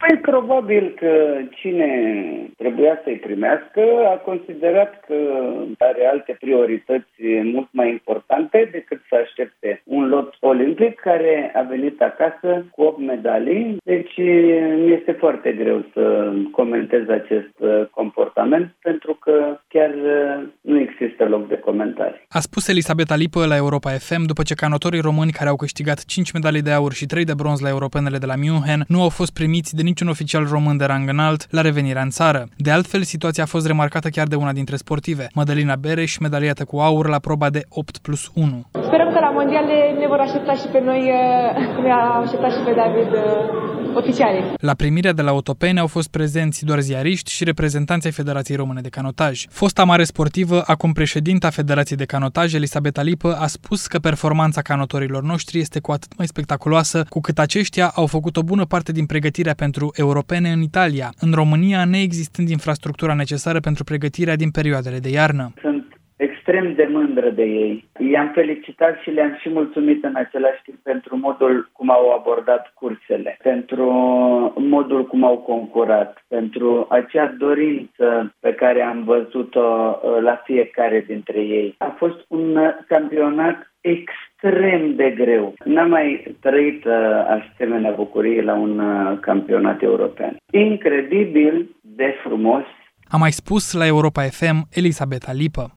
Păi probabil că cine trebuia să-i primească a considerat că are alte priorități mult mai importante decât să aștepte un lot olimpic care a venit acasă cu 8 medalii. Deci mi este foarte greu să comentez acest comportament pentru că chiar nu există loc de comentarii. A spus Elisabeta Lipă la Europa FM după ce canotorii români care au câștigat 5 medalii de aur și 3 de bronz la europenele de la München nu au fost primiți de niciun oficial român de rang înalt la revenirea în țară. De altfel, situația a fost remarcată chiar de una dintre sportive, Mădălina Bereș, medaliată cu aur la proba de 8+1. Sperăm că la mondiale ne vor aștepta și pe noi, cum i-a așteptat și pe David, oficialii. La primirea de la Otopeni au fost prezenți doar ziariști și reprezentanții Federației Române de Canotaj. Fosta mare sportivă, acum președinta Federației de Canotaj, Elisabeta Lipă, a spus că performanța canotorilor noștri este cu atât mai spectaculoasă, cu cât aceștia au făcut o bună parte din pregătirea pentru europene în Italia, în România neexistând infrastructura necesară pentru pregătirea din perioadele de iarnă. Sunt extrem de mândră de ei. I-am felicitat și le-am și mulțumit în același timp pentru modul cum au abordat cursele, pentru modul cum au concurat, pentru acea dorință pe care am văzut-o la fiecare dintre ei. A fost un campionat extrem de greu. N-am mai trăit asemenea bucurie la un campionat european. Incredibil de frumos. A mai spus la Europa FM Elisabeta Lipă.